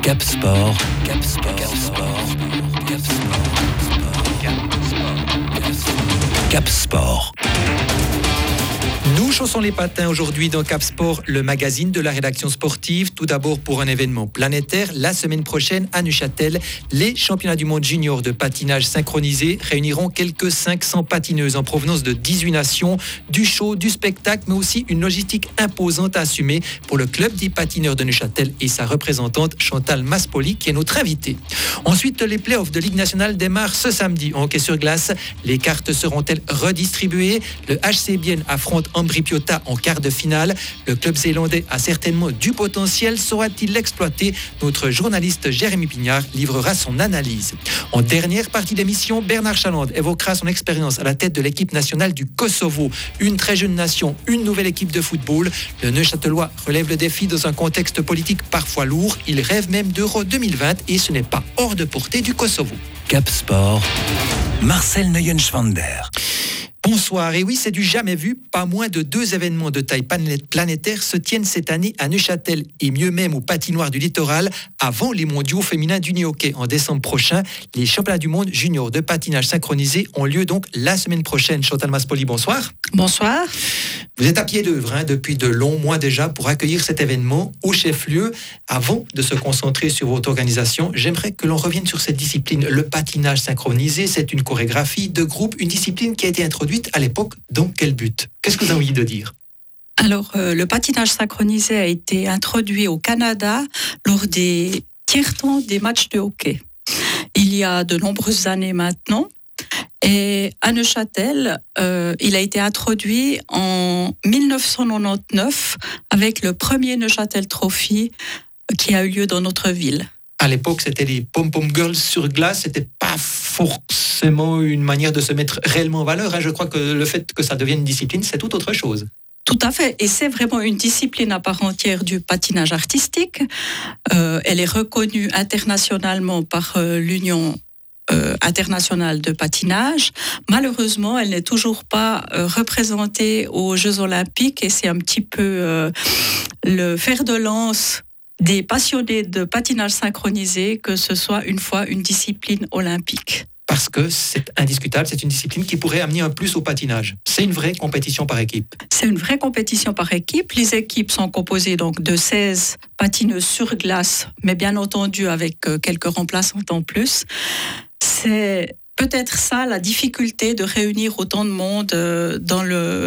Cap Sport, Cap Sport, Cap Sport, Cap Sport, Cap Sport. Nous chaussons les patins aujourd'hui dans Cap Sport, le magazine de la rédaction sportive. Tout d'abord pour un événement planétaire. La semaine prochaine à Neuchâtel, les championnats du monde junior de patinage synchronisé réuniront quelques 500 patineuses en provenance de 18 nations. Du show, du spectacle, mais aussi une logistique imposante à assumer pour le club des patineurs de Neuchâtel et sa représentante Chantal Maspoli qui est notre invitée. Ensuite, les playoffs de Ligue nationale démarrent ce samedi en hockey sur glace. Les cartes seront-elles redistribuées? Le HC Bienne affronte Ambri Piotta en quart de finale. Le club zélandais a certainement du potentiel. Saura-t-il l'exploiter? Notre journaliste Jérémy Pignard livrera son analyse. En dernière partie d'émission, Bernard Chalande évoquera son expérience à la tête de l'équipe nationale du Kosovo. Une très jeune nation, une nouvelle équipe de football. Le Neuchâtelois relève le défi dans un contexte politique parfois lourd. Il rêve même d'Euro 2020 et ce n'est pas hors de portée du Kosovo. Cap Sport, Marcel Neuenschwander. Bonsoir, et oui, c'est du jamais vu. Pas moins de 2 événements de taille planétaire se tiennent cette année à Neuchâtel et mieux même au patinoire du littoral avant les mondiaux féminins d'uni-hockey en décembre prochain. Les championnats du monde junior de patinage synchronisé ont lieu donc la semaine prochaine. Chantal Maspoli, bonsoir. Bonsoir. Vous êtes à pied d'œuvre depuis de longs mois déjà pour accueillir cet événement au chef-lieu. Avant de se concentrer sur votre organisation, j'aimerais que l'on revienne sur cette discipline. Le patinage synchronisé, c'est une chorégraphie de groupe, une discipline qui a été introduite à l'époque. Dans quel but? Qu'est-ce que vous avez envie de dire? Alors, le patinage synchronisé a été introduit au Canada lors des tiers-temps des matchs de hockey. Il y a de nombreuses années maintenant. Et à Neuchâtel, il a été introduit en 1999 avec le premier Neuchâtel Trophy qui a eu lieu dans notre ville. À l'époque, c'était les pom-pom girls sur glace. C'était pas forcément une manière de se mettre réellement en valeur. Je crois que le fait que ça devienne une discipline, c'est tout autre chose. Tout à fait. Et c'est vraiment une discipline à part entière du patinage artistique. Elle est reconnue internationalement par l'Union internationale de patinage. Malheureusement, elle n'est toujours pas représentée aux Jeux Olympiques et c'est un petit peu le fer de lance des passionnés de patinage synchronisé que ce soit une fois une discipline olympique. Parce que c'est indiscutable, c'est une discipline qui pourrait amener un plus au patinage. C'est une vraie compétition par équipe. C'est une vraie compétition par équipe. Les équipes sont composées donc de 16 patineuses sur glace, mais bien entendu avec quelques remplaçantes en plus. C'est peut-être ça la difficulté de réunir autant de monde dans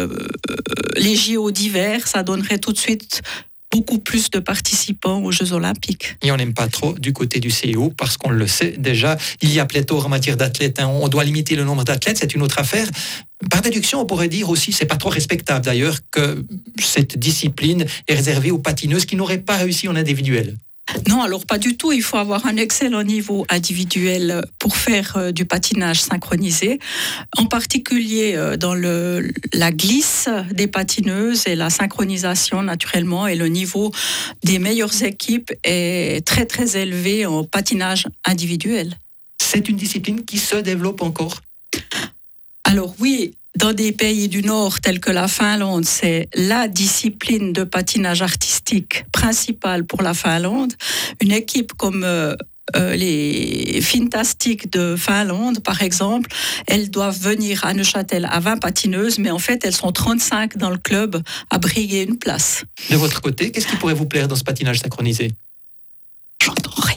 les JO d'hiver. Ça donnerait tout de suite beaucoup plus de participants aux Jeux Olympiques. Et on n'aime pas trop du côté du CIO parce qu'on le sait déjà, il y a pléthore en matière d'athlètes. On doit limiter le nombre d'athlètes, c'est une autre affaire. Par déduction, on pourrait dire aussi, c'est pas trop respectable d'ailleurs, que cette discipline est réservée aux patineuses qui n'auraient pas réussi en individuel. Non, alors pas du tout. Il faut avoir un excellent niveau individuel pour faire du patinage synchronisé. En particulier dans la glisse des patineuses et la synchronisation naturellement. Et le niveau des meilleures équipes est très très élevé en patinage individuel. C'est une discipline qui se développe encore? Alors oui. Dans des pays du Nord tels que la Finlande, c'est la discipline de patinage artistique principale pour la Finlande. Une équipe comme les Fintastic de Finlande, par exemple, elles doivent venir à Neuchâtel à 20 patineuses, mais en fait, elles sont 35 dans le club à briguer une place. De votre côté, qu'est-ce qui pourrait vous plaire dans ce patinage synchronisé? J'entends rien.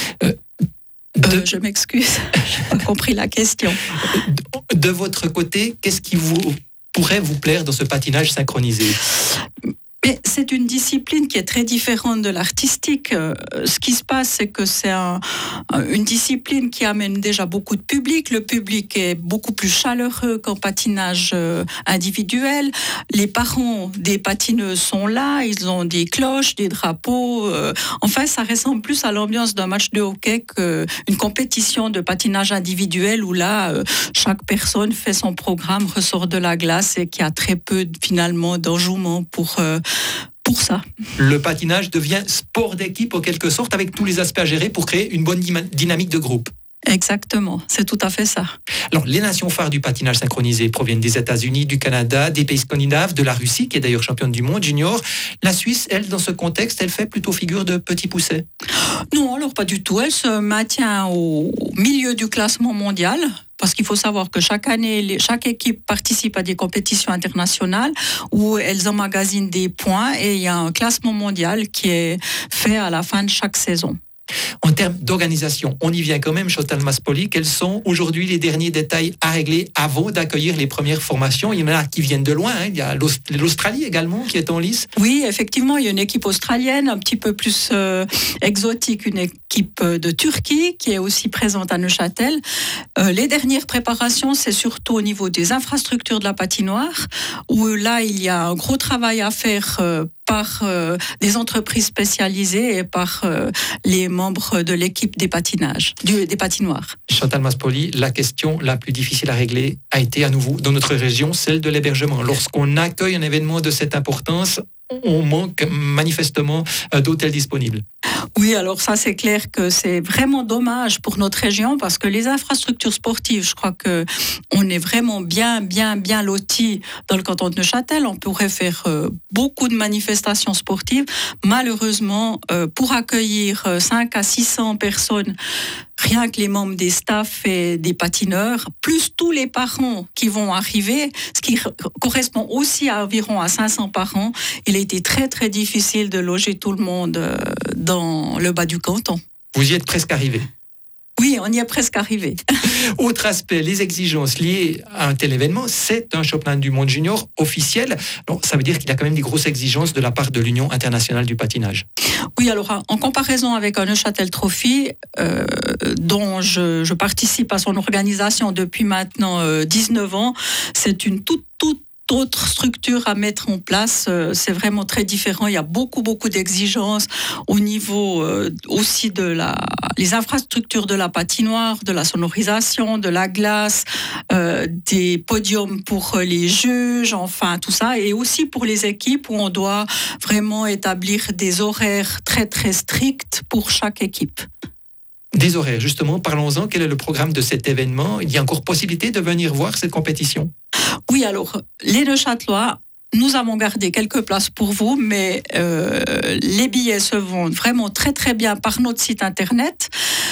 Je m'excuse, je n'ai pas compris la question. De votre côté, qu'est-ce qui pourrait vous plaire dans ce patinage synchronisé? Mais c'est une discipline qui est très différente de l'artistique. Ce qui se passe, c'est que c'est une discipline qui amène déjà beaucoup de public. Le public est beaucoup plus chaleureux qu'en patinage individuel. Les parents des patineuses sont là, ils ont des cloches, des drapeaux. Enfin, ça ressemble plus à l'ambiance d'un match de hockey qu'une compétition de patinage individuel où là, chaque personne fait son programme, ressort de la glace et qu'il y a très peu finalement d'enjouement pour ça. Le patinage devient sport d'équipe en quelque sorte avec tous les aspects à gérer pour créer une bonne dynamique de groupe. Exactement, c'est tout à fait ça. Alors, les nations phares du patinage synchronisé proviennent des États-Unis, du Canada, des pays scandinaves, de la Russie, qui est d'ailleurs championne du monde junior. La Suisse, elle, dans ce contexte, elle fait plutôt figure de petit pousset. Non, alors pas du tout. Elle se maintient au milieu du classement mondial. Parce qu'il faut savoir que chaque année, chaque équipe participe à des compétitions internationales où elles emmagasinent des points et il y a un classement mondial qui est fait à la fin de chaque saison. En termes d'organisation, on y vient quand même, Chantal Maspoli. Quels sont aujourd'hui les derniers détails à régler avant d'accueillir les premières formations? Il y en a qui viennent de loin, hein. Il y a l'Australie également qui est en lice. Oui, effectivement, il y a une équipe australienne un petit peu plus exotique, une équipe de Turquie qui est aussi présente à Neuchâtel. Les dernières préparations, c'est surtout au niveau des infrastructures de la patinoire, où là, il y a un gros travail à faire par des entreprises spécialisées et par les membres de l'équipe des patinoires. Chantal Maspoli, la question la plus difficile à régler a été à nouveau dans notre région, celle de l'hébergement. Lorsqu'on accueille un événement de cette importance, on manque manifestement d'hôtels disponibles. Oui, alors ça c'est clair que c'est vraiment dommage pour notre région parce que les infrastructures sportives, je crois que on est vraiment bien lotis dans le canton de Neuchâtel. On pourrait faire beaucoup de manifestations sportives. Malheureusement, pour accueillir 500 à 600 personnes, rien que les membres des staffs et des patineurs, plus tous les parents qui vont arriver, ce qui correspond aussi à environ à 500 parents, il a été très très difficile de loger tout le monde dans le bas du canton. Vous y êtes presque arrivé. Oui, on y est presque arrivé. Autre aspect, les exigences liées à un tel événement, c'est un championnat du monde junior officiel. Donc, ça veut dire qu'il y a quand même des grosses exigences de la part de l'Union internationale du patinage. Oui, alors en comparaison avec un Neuchâtel Trophy, dont je participe à son organisation depuis maintenant 19 ans, c'est une toute autre structure à mettre en place. C'est vraiment très différent. Il y a beaucoup d'exigences au niveau aussi de les infrastructures de la patinoire, de la sonorisation, de la glace, des podiums pour les juges, enfin tout ça, et aussi pour les équipes où on doit vraiment établir des horaires très très stricts pour chaque équipe. Des horaires, justement, parlons-en. Quel est le programme de cet événement? Il y a encore possibilité de venir voir cette compétition? Oui, alors, les Neuchâtelois, nous avons gardé quelques places pour vous, mais les billets se vendent vraiment très très bien par notre site internet.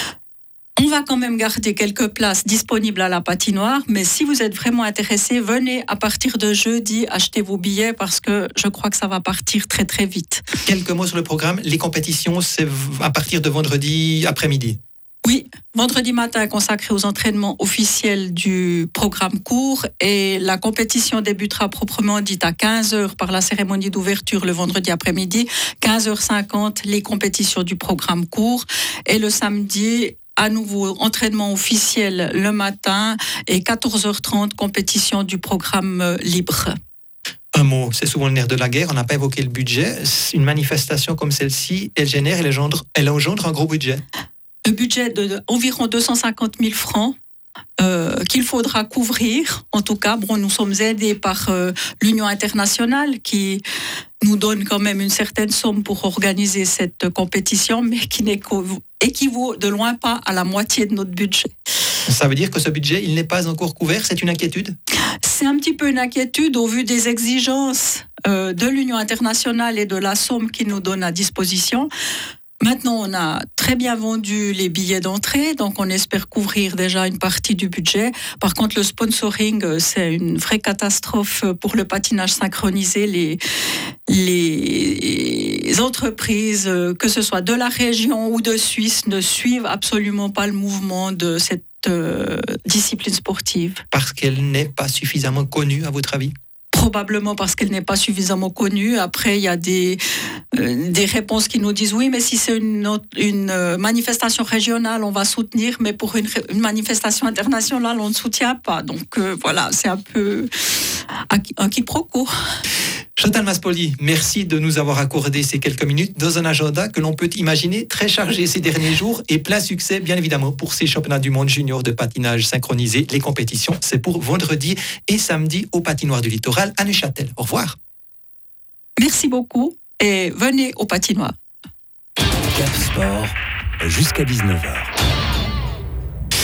On va quand même garder quelques places disponibles à la patinoire, mais si vous êtes vraiment intéressé, venez à partir de jeudi acheter vos billets parce que je crois que ça va partir très très vite. Quelques mots sur le programme. Les compétitions, c'est à partir de vendredi après-midi. Oui, vendredi matin consacré aux entraînements officiels du programme court et la compétition débutera proprement dite à 15h par la cérémonie d'ouverture le vendredi après-midi, 15h50 les compétitions du programme court et le samedi à nouveau entraînement officiel le matin et 14h30 compétition du programme libre. Un mot, c'est souvent le nerf de la guerre, on n'a pas évoqué le budget. Une manifestation comme celle-ci, elle engendre un gros budget. Le budget d'environ 250 000 francs qu'il faudra couvrir. En tout cas, nous sommes aidés par l'Union internationale qui nous donne quand même une certaine somme pour organiser cette compétition, mais qui équivaut de loin pas à la moitié de notre budget. Ça veut dire que ce budget, il n'est pas encore couvert, c'est une inquiétude? C'est un petit peu une inquiétude au vu des exigences de l'Union internationale et de la somme qu'ils nous donne à disposition. Maintenant, on a très bien vendu les billets d'entrée, donc on espère couvrir déjà une partie du budget. Par contre, le sponsoring, c'est une vraie catastrophe pour le patinage synchronisé. Les entreprises, que ce soit de la région ou de Suisse, ne suivent absolument pas le mouvement de cette discipline sportive. Parce qu'elle n'est pas suffisamment connue, à votre avis? Probablement parce qu'elle n'est pas suffisamment connue. Après, il y a des réponses qui nous disent oui, mais si c'est une manifestation régionale, on va soutenir, mais pour une manifestation internationale, on ne soutient pas. Donc voilà, c'est un peu un quiproquo. Chantal Maspoli, merci de nous avoir accordé ces quelques minutes dans un agenda que l'on peut imaginer très chargé ces derniers jours et plein succès, bien évidemment, pour ces championnats du monde junior de patinage synchronisé. Les compétitions, c'est pour vendredi et samedi au patinoire du littoral à Neuchâtel. Au revoir. Merci beaucoup et venez au patinoire. Cap Sport, jusqu'à 19h.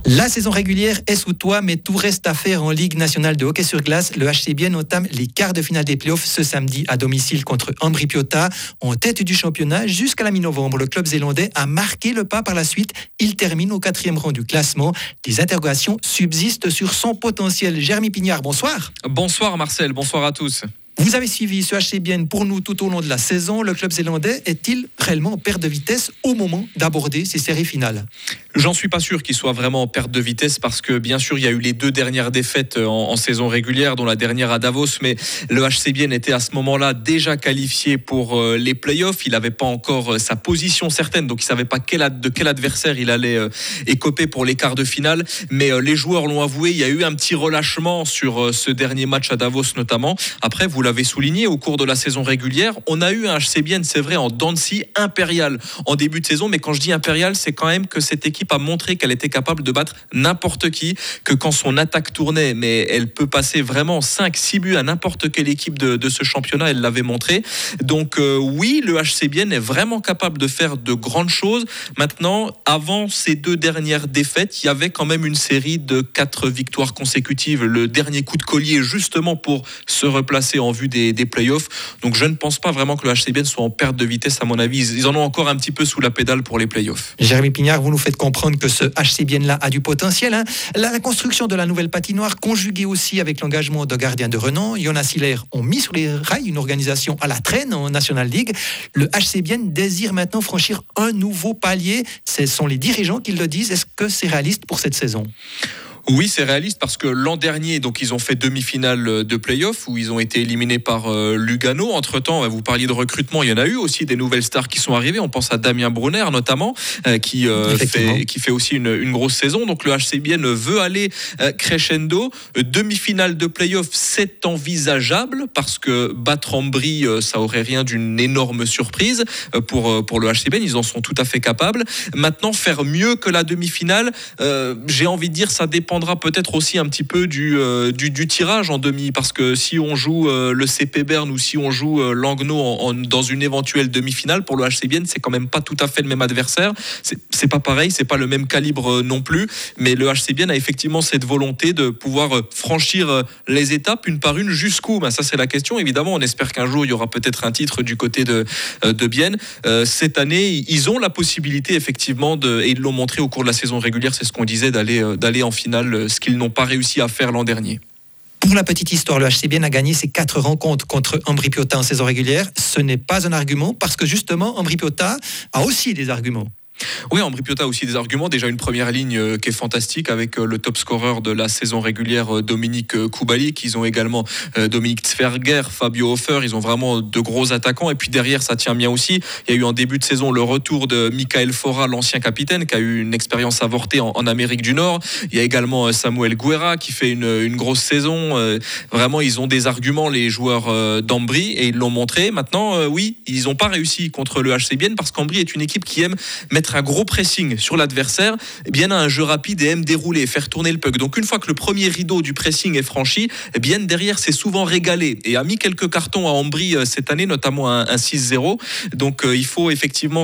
La saison régulière est sous toi, mais tout reste à faire en Ligue nationale de hockey sur glace. Le HC Bienne entame les quarts de finale des playoffs ce samedi à domicile contre Ambri Piotta. En tête du championnat jusqu'à la mi-novembre, le club zélandais a marqué le pas par la suite. Il termine au 4e rang du classement. Des interrogations subsistent sur son potentiel. Jérémy Pignard, bonsoir. Bonsoir Marcel, bonsoir à tous. Vous avez suivi ce HC Bienne pour nous tout au long de la saison. Le club zélandais est-il réellement en perte de vitesse au moment d'aborder ces séries finales ? J'en suis pas sûr qu'il soit vraiment en perte de vitesse parce que bien sûr il y a eu les 2 dernières défaites en saison régulière, dont la dernière à Davos, mais le HC Bienne était à ce moment-là déjà qualifié pour les playoffs. Il n'avait pas encore sa position certaine, donc il savait pas de quel adversaire il allait écoper pour les quarts de finale, mais les joueurs l'ont avoué, il y a eu un petit relâchement sur ce dernier match à Davos notamment. Après, vous l'avez souligné, au cours de la saison régulière, on a eu un HC Bienne, c'est vrai, en dents de scie impérial en début de saison, mais quand je dis impérial, c'est quand même que cette équipe a montré qu'elle était capable de battre n'importe qui, que quand son attaque tournait, mais elle peut passer vraiment 5-6 buts à n'importe quelle équipe de ce championnat, elle l'avait montré. Donc oui, le HC Bienne est vraiment capable de faire de grandes choses. Maintenant, avant ces 2 dernières défaites, il y avait quand même une série de 4 victoires consécutives, le dernier coup de collier justement pour se replacer en vue des playoffs. Donc je ne pense pas vraiment que le HC Bienne soit en perte de vitesse, à mon avis. Ils en ont encore un petit peu sous la pédale pour les playoffs. Jérémy Pignard, vous nous faites comprendre que ce HC Bienne-là a du potentiel. La construction de la nouvelle patinoire, conjuguée aussi avec l'engagement de gardiens de renom, Jonas Hiller ont mis sur les rails une organisation à la traîne en National League. Le HC Bienne désire maintenant franchir un nouveau palier. Ce sont les dirigeants qui le disent. Est-ce que c'est réaliste pour cette saison ? Oui, c'est réaliste parce que l'an dernier, donc ils ont fait demi-finale de play-off où ils ont été éliminés par Lugano. Entre-temps, vous parliez de recrutement, il y en a eu aussi des nouvelles stars qui sont arrivées. On pense à Damien Brunner notamment, qui fait aussi une grosse saison. Donc le HC Bienne veut aller crescendo. Demi-finale de play-off, c'est envisageable parce que battre Ambri, ça aurait rien d'une énorme surprise pour le HC Bienne. Ils en sont tout à fait capables. Maintenant, faire mieux que la demi-finale, j'ai envie de dire, ça dépendra peut-être aussi un petit peu du tirage en demi, parce que si on joue le CP Berne ou si on joue Langnau dans une éventuelle demi-finale, pour le HC Bienne, c'est quand même pas tout à fait le même adversaire. C'est pas pareil, c'est pas le même calibre non plus, mais le HC Bienne a effectivement cette volonté de pouvoir franchir les étapes une par une jusqu'où. Ça c'est la question. Évidemment, on espère qu'un jour il y aura peut-être un titre du côté de Bienne. Cette année, ils ont la possibilité effectivement et ils l'ont montré au cours de la saison régulière, c'est ce qu'on disait, d'aller en finale, ce qu'ils n'ont pas réussi à faire l'an dernier. Pour la petite histoire, le HC Bienne a gagné ses 4 rencontres contre Ambri Piotta en saison régulière. Ce n'est pas un argument parce que justement, Ambri Piotta a aussi des arguments. Oui, Ambri Piotta a aussi des arguments. Déjà une première ligne qui est fantastique avec le top scoreur de la saison régulière, Dominique Kubalik. Ils ont également Dominique Zwerger, Fabio Hofer. Ils ont vraiment de gros attaquants. Et puis derrière, ça tient bien aussi. Il y a eu en début de saison le retour de Michael Fora, l'ancien capitaine, qui a eu une expérience avortée en Amérique du Nord. Il y a également Samuel Guerra qui fait une grosse saison. Vraiment, ils ont des arguments, les joueurs d'Ambri, et ils l'ont montré. Maintenant, oui, ils n'ont pas réussi contre le HC Bienne parce qu'Ambri est une équipe qui aime mettre un gros pressing sur l'adversaire, bien un jeu rapide et aime dérouler, faire tourner le puck. Donc une fois que le premier rideau du pressing est franchi, bien derrière c'est souvent régalé et a mis quelques cartons à Ambri cette année, notamment un 6-0. Donc il faut effectivement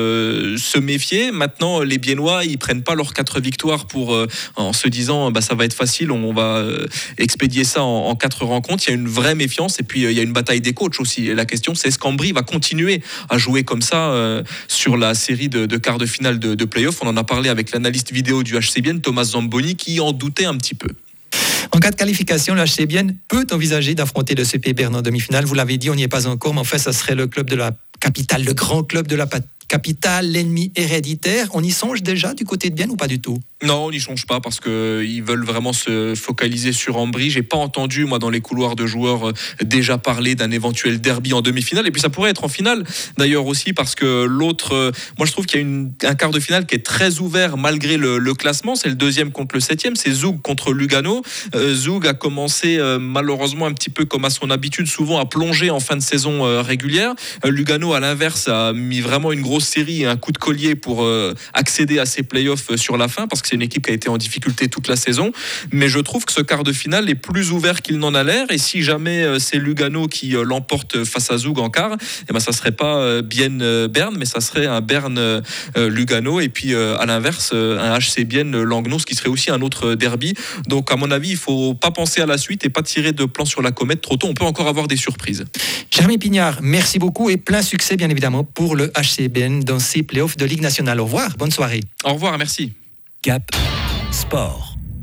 se méfier. Maintenant les Biennois, ils prennent pas leurs 4 victoires en se disant ça va être facile, on va expédier ça en 4 rencontres. Il y a une vraie méfiance et puis il y a une bataille des coachs aussi. Et la question c'est est-ce qu'Ambri va continuer à jouer comme ça sur la série de quarts de finale de play-off. On en a parlé avec l'analyste vidéo du HC Bienne, Thomas Zamboni, qui en doutait un petit peu. En cas de qualification, le HC Bienne peut envisager d'affronter le CP Berne en demi-finale. Vous l'avez dit, on n'y est pas encore, mais en fait, ça serait le club de la capitale, le grand club de la capitale, l'ennemi héréditaire. On y songe déjà du côté de Bienne ou pas du tout ? Non, on n'y songe pas parce qu'ils veulent vraiment se focaliser sur Ambri. J'ai pas entendu, moi, dans les couloirs de joueurs, déjà parler d'un éventuel derby en demi-finale. Et puis ça pourrait être en finale, d'ailleurs aussi, parce que l'autre... moi, je trouve qu'il y a un quart de finale qui est très ouvert malgré le classement. C'est le 2e contre le 7e. C'est Zug contre Lugano. Zug a commencé, malheureusement, un petit peu comme à son habitude, souvent à plonger en fin de saison régulière. Lugano, à l'inverse, a mis vraiment une grosse grosse série et un coup de collier pour accéder à ces playoffs sur la fin, parce que c'est une équipe qui a été en difficulté toute la saison. Mais je trouve que ce quart de finale est plus ouvert qu'il n'en a l'air, et si jamais c'est Lugano qui l'emporte face à Zug en quart, eh ben ça serait pas Bienne-Berne, mais ça serait un Berne-Lugano, et puis à l'inverse un HC Bienne-Langnau, ce qui serait aussi un autre derby. Donc à mon avis, il faut pas penser à la suite et pas tirer de plan sur la comète trop tôt. On peut encore avoir des surprises. Jérémy Pignard, merci beaucoup et plein succès bien évidemment pour le HCBN dans ces playoffs de Ligue nationale. Au revoir, bonne soirée. Au revoir, merci. Cap Sport.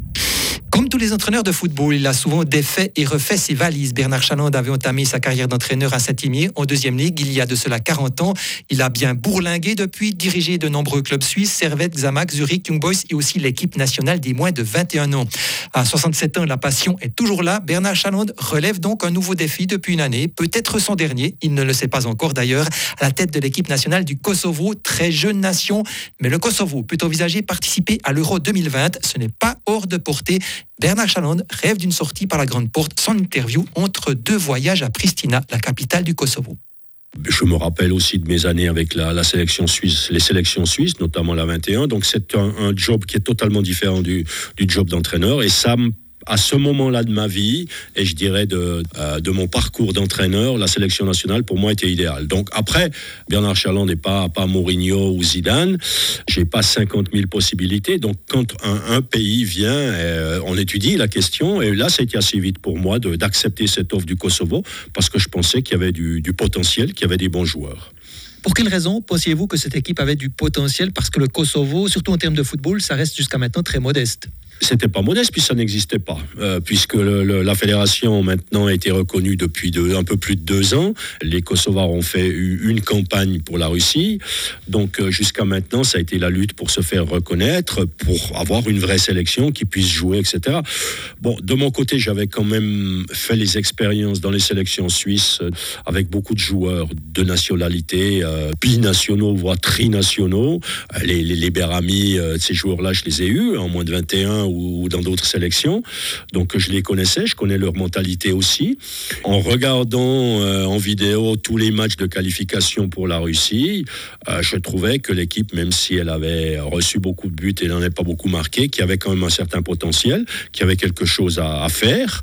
Comme tous les entraîneurs de football, il a souvent défait et refait ses valises. Bernard Chaland avait entamé sa carrière d'entraîneur à Saint-Imier en deuxième ligue il y a de cela 40 ans. Il a bien bourlingué depuis, dirigé de nombreux clubs suisses, Servette, Xamax, Zurich, Young Boys et aussi l'équipe nationale des moins de 21 ans. À 67 ans, la passion est toujours là. Bernard Chaland relève donc un nouveau défi depuis une année, peut-être son dernier, il ne le sait pas encore d'ailleurs, à la tête de l'équipe nationale du Kosovo, très jeune nation. Mais le Kosovo peut envisager participer à l'Euro 2020, ce n'est pas hors de portée. Bernard Chaland rêve d'une sortie par la grande porte, sans interview entre deux voyages à Pristina, la capitale du Kosovo. Je me rappelle aussi de mes années avec la sélection suisse, les sélections suisses, notamment la 21. Donc c'est un job qui est totalement différent du job d'entraîneur. Et ça, à ce moment-là de ma vie, et je dirais de mon parcours d'entraîneur, la sélection nationale pour moi était idéale. Donc après, Bernard Chaland n'est pas Mourinho ou Zidane, j'ai pas 50 000 possibilités. Donc quand un pays vient, on étudie la question, et là ça a été assez vite pour moi d'accepter cette offre du Kosovo, parce que je pensais qu'il y avait du potentiel, qu'il y avait des bons joueurs. Pour quelle raison pensiez-vous que cette équipe avait du potentiel? Parce que le Kosovo, surtout en termes de football, ça reste jusqu'à maintenant très modeste. C'était pas modeste, puis ça n'existait pas, puisque la fédération maintenant a été reconnue depuis un peu plus de 2 ans. Les Kosovars ont fait une campagne pour la Russie, donc jusqu'à maintenant ça a été la lutte pour se faire reconnaître, pour avoir une vraie sélection qui puisse jouer, etc. Bon, de mon côté, j'avais quand même fait les expériences dans les sélections suisses avec beaucoup de joueurs de nationalité, binationaux voire trinationaux. Les Berami, ces joueurs-là, je les ai eus en moins de 21 ou dans d'autres sélections, donc je les connaissais, je connais leur mentalité aussi. En regardant en vidéo tous les matchs de qualification pour la Russie, je trouvais que l'équipe, même si elle avait reçu beaucoup de buts et n'en avait pas beaucoup marqué, qu'il y avait quand même un certain potentiel, qu'il y avait quelque chose à faire.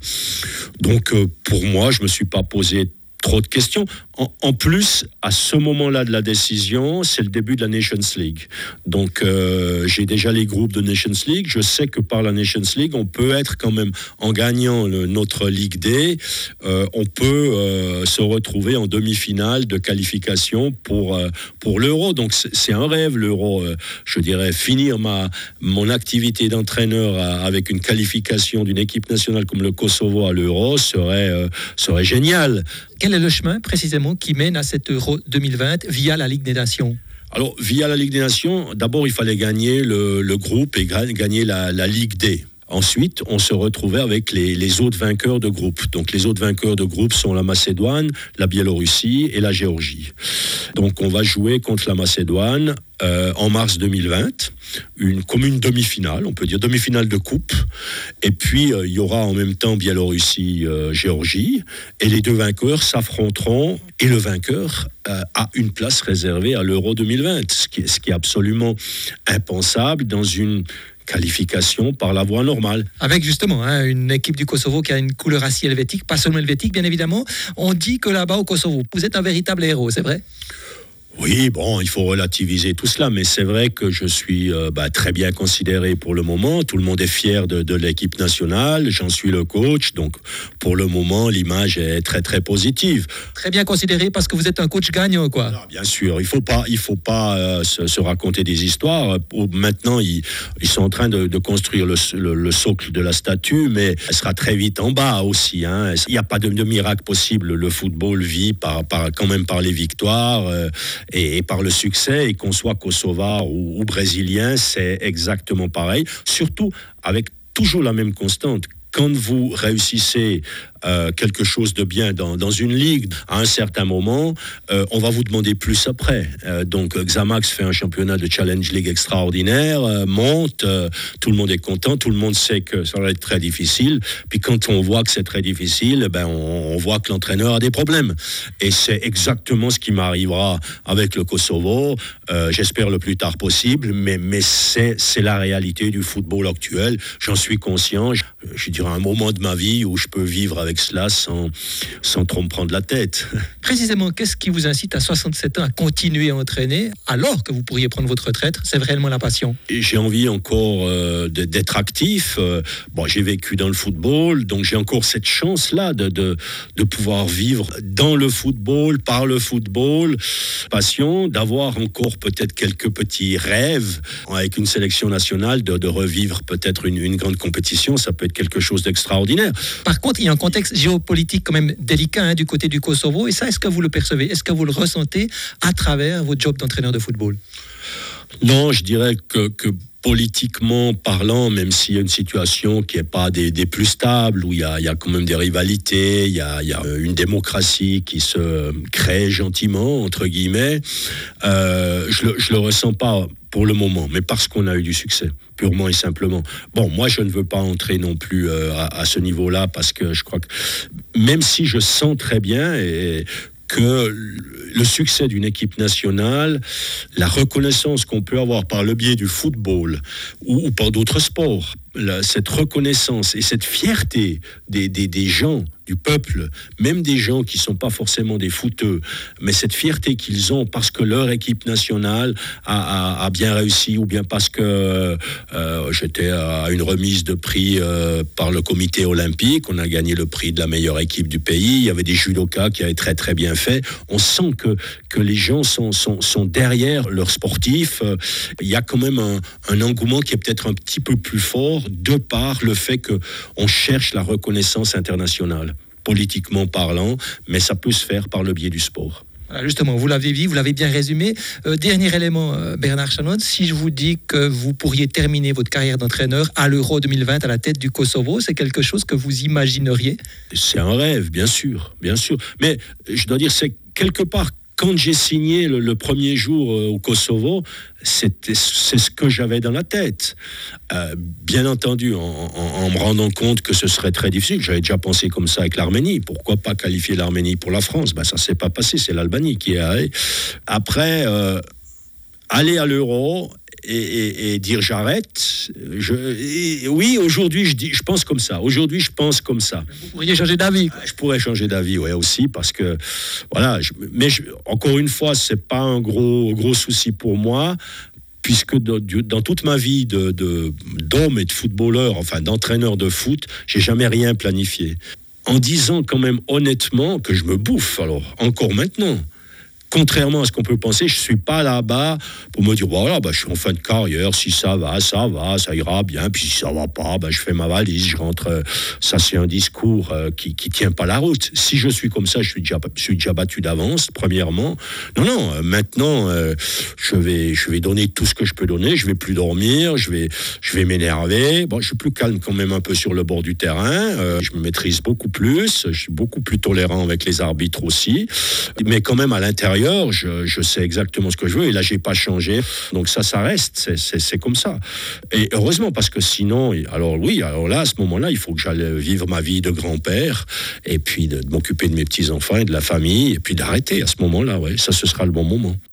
Donc pour moi, je me suis pas posé trop de questions. En plus, à ce moment-là de la décision, c'est le début de la Nations League. Donc, j'ai déjà les groupes de Nations League. Je sais que par la Nations League, on peut être quand même, en gagnant notre Ligue D, on peut se retrouver en demi-finale de qualification pour l'Euro. Donc, c'est un rêve, l'Euro. Je dirais, finir mon activité d'entraîneur avec une qualification d'une équipe nationale comme le Kosovo à l'Euro serait génial. Quel est le chemin précisément qui mène à cet Euro 2020 via la Ligue des Nations? Alors, via la Ligue des Nations, d'abord, il fallait gagner le groupe et gagner la Ligue D. Ensuite, on se retrouvait avec les autres vainqueurs de groupe. Donc, les autres vainqueurs de groupe sont la Macédoine, la Biélorussie et la Géorgie. Donc, on va jouer contre la Macédoine en mars 2020, comme une demi-finale, on peut dire demi-finale de coupe. Et puis, il y aura en même temps Biélorussie-Géorgie. Et les deux vainqueurs s'affronteront. Et le vainqueur a une place réservée à l'Euro 2020, ce qui est absolument impensable dans une qualification par la voie normale. Avec justement une équipe du Kosovo qui a une couleur assez helvétique, pas seulement helvétique bien évidemment. On dit que là-bas au Kosovo, vous êtes un véritable héros, c'est vrai ? Oui, bon, il faut relativiser tout cela, mais c'est vrai que je suis très bien considéré pour le moment. Tout le monde est fier de l'équipe nationale. J'en suis le coach, donc pour le moment, l'image est très très positive. Très bien considéré parce que vous êtes un coach gagnant, quoi. Alors, bien sûr, il faut pas se raconter des histoires. Maintenant, ils sont en train de construire le socle de la statue, mais elle sera très vite en bas aussi. Il n'y a pas de miracle possible. Le football vit quand même par les victoires. Et par le succès, et qu'on soit kosovar ou brésilien, c'est exactement pareil. Surtout avec toujours la même constante. Quand vous réussissez quelque chose de bien dans une ligue, à un certain moment, on va vous demander plus après. Donc Xamax fait un championnat de Challenge League extraordinaire, monte, tout le monde est content, tout le monde sait que ça va être très difficile. Puis quand on voit que c'est très difficile, on voit que l'entraîneur a des problèmes. Et c'est exactement ce qui m'arrivera avec le Kosovo, j'espère le plus tard possible, mais c'est la réalité du football actuel. J'en suis conscient. Je dirais un moment de ma vie où je peux vivre avec cela sans trop me prendre la tête. Précisément, qu'est-ce qui vous incite à 67 ans à continuer à entraîner alors que vous pourriez prendre votre retraite? C'est réellement la passion? Et j'ai envie encore d'être actif. J'ai vécu dans le football, donc j'ai encore cette chance-là de pouvoir vivre dans le football, par le football, passion, d'avoir encore peut-être quelques petits rêves avec une sélection nationale, de revivre peut-être une grande compétition. Ça peut être quelque chose d'extraordinaire. Par contre, il y a un contexte géopolitique quand même délicat du côté du Kosovo, et ça, est-ce que vous le percevez? Est-ce que vous le ressentez à travers votre job d'entraîneur de football? Non, je dirais que politiquement parlant, même s'il y a une situation qui n'est pas des plus stables, où il y a quand même des rivalités, il y a une démocratie qui se crée gentiment, entre guillemets, je le ressens pas pour le moment, mais parce qu'on a eu du succès, purement et simplement. Moi, je ne veux pas entrer non plus à ce niveau-là, parce que je crois que, même si je sens très bien que le succès d'une équipe nationale, la reconnaissance qu'on peut avoir par le biais du football ou par d'autres sports, cette reconnaissance et cette fierté des gens, du peuple, même des gens qui ne sont pas forcément des footeux, mais cette fierté qu'ils ont parce que leur équipe nationale a bien réussi, ou bien parce que j'étais à une remise de prix par le comité olympique, on a gagné le prix de la meilleure équipe du pays, il y avait des judokas qui avaient très très bien fait, on sent que les gens sont derrière leurs sportifs, il y a quand même un engouement qui est peut-être un petit peu plus fort de par le fait qu'on cherche la reconnaissance internationale, politiquement parlant, mais ça peut se faire par le biais du sport. Voilà, justement, vous l'avez dit, vous l'avez bien résumé. Dernier élément, Bernard Chanot, si je vous dis que vous pourriez terminer votre carrière d'entraîneur à l'Euro 2020 à la tête du Kosovo, c'est quelque chose que vous imagineriez? C'est un rêve, bien sûr. Mais je dois dire, c'est quelque part, quand j'ai signé le premier jour au Kosovo, c'est ce que j'avais dans la tête. Bien entendu, en me rendant compte que ce serait très difficile, j'avais déjà pensé comme ça avec l'Arménie. Pourquoi pas qualifier l'Arménie pour la France? Ça ne s'est pas passé, c'est l'Albanie qui est allée. Après, aller à l'Euro et dire j'arrête. Oui, aujourd'hui, je pense comme ça. Vous pourriez changer d'avis? Je pourrais changer d'avis, ouais, aussi, parce que, voilà. Encore une fois, c'est pas un gros souci pour moi, puisque dans toute ma vie d'homme et de footballeur, enfin d'entraîneur de foot, j'ai jamais rien planifié. En disant quand même honnêtement que je me bouffe, alors, encore maintenant. Contrairement à ce qu'on peut penser, je ne suis pas là-bas pour me dire, voilà, je suis en fin de carrière, si ça va, ça ira bien, puis si ça ne va pas, je fais ma valise, je rentre. Ça, c'est un discours qui ne tient pas la route. Si je suis comme ça, je suis déjà battu d'avance, premièrement. Non, maintenant, je vais donner tout ce que je peux donner, je ne vais plus dormir, je vais m'énerver. Je suis plus calme quand même un peu sur le bord du terrain, je me maîtrise beaucoup plus, je suis beaucoup plus tolérant avec les arbitres aussi, mais quand même à l'intérieur, je sais exactement ce que je veux, et là j'ai pas changé, donc ça reste, c'est comme ça, et heureusement, parce que sinon, alors là à ce moment-là il faut que j'aille vivre ma vie de grand-père, et puis de m'occuper de mes petits-enfants et de la famille, et puis d'arrêter à ce moment-là, ça ce sera le bon moment.